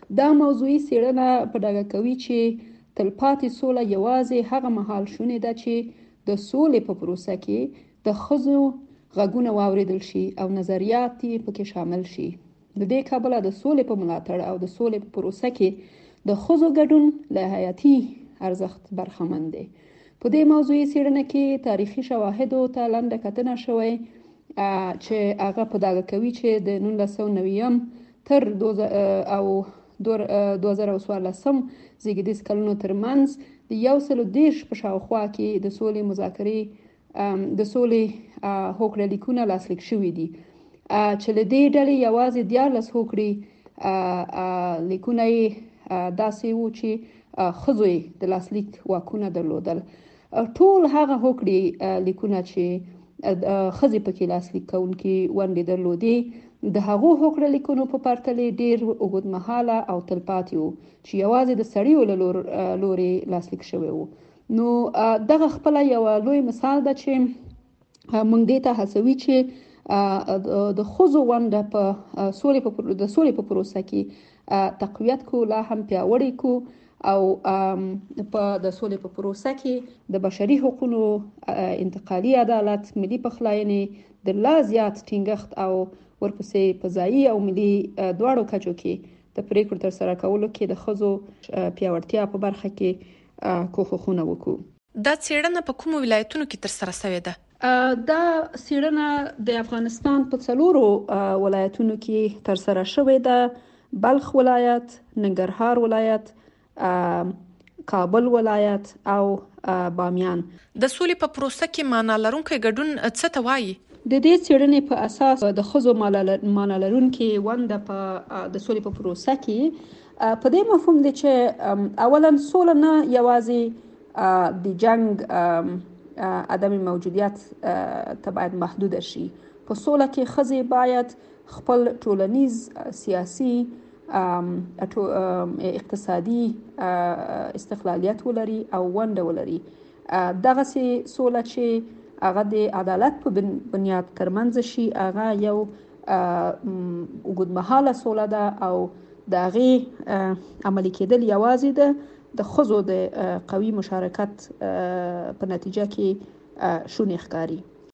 دا موضوعي څېړنه په ډاګه کوي چې تلپاتې سوله یوازې هغه مهال شونې ده چې د سولې په پروسه کې د ښځو غږونه واورېدل شي او نظریات یې پکې شامل شي. د دې کبله د سولې په ملاتړ او د سولې په پروسه کې د ښځو ګډون له حیاتي ارزښت برخمن دی. په دې موضوعي څېړنه کې تاریخي شواهدو ته لنډه کتنه شوې چې هغه په ډاګه کوي چې د 1990 تر 2014 زیږدیز کلونو ترمنځ د 130 په شاوخوا کې د سولې مذاکرې د سولې هوکړه لیکونه لاسلیک شوي دي چې له دې ډلې یوازې 14 هوکړې لیکونه داسې وو چې ښځو د لاسلیک واکونه درلودل. ټول هغه هوکړې لیکونه چې ښځې پکې لاسلیک کوونکې ونډې درلودې د هغو هوکړه لیکونو په پرتله ډېر اوږدمهاله او تلپاتې وو چې یوازې د سړیو له لورې لاسلیک شوی وو. نو دغه خپله یوه لوی مثال ده چې موږ دې ته هڅوي چې د ښځو ونډه په سولې په پروسه کې تقویت کو، لا هم پیاوړی کو او په د سولې په پروسه کې د بشري حقوقو انتقالي عدالت، ملي پخلاینې د لا زیات ټینګښت او ورپسې په ځایي او ملي دواړو کچو کې د پریکړو ترسره کولو کې د ښځو پیاوړتیا په برخه کې کوښښونه وکړو. دا څېړنه په کومو ولایتونو کې ترسره شوې ده؟ دا څېړنه د افغانستان په 4 ولایتونو کې ترسره شوې ده: بلخ ولایت، ننګرهار ولایت، کابل ولایت او بامیان. د سولې په پروسه کې معنا لرونکی ګډون څه ته وایي؟ د دې څېړنې په اساس د ښځو معنا لرونکې ونډه په د سولې په پروسه کې په دې مفهوم دی چې اولا سوله نه یوازې د جنگ عدم موجودیت ته باید محدوده شي. په سوله کې ښځې باید خپل ټولنیز، سیاسي، اقتصادي استقلالیت ولري او ونډه ولري. دغسې سوله چې هغه د عدالت په بنیاد ترمنځ شي، هغه یو اوږدمهاله سوله ده او د هغې عملي کېدل یوازې د ښځو د قوي مشارکت په نتیجه کې شونې ښکاري.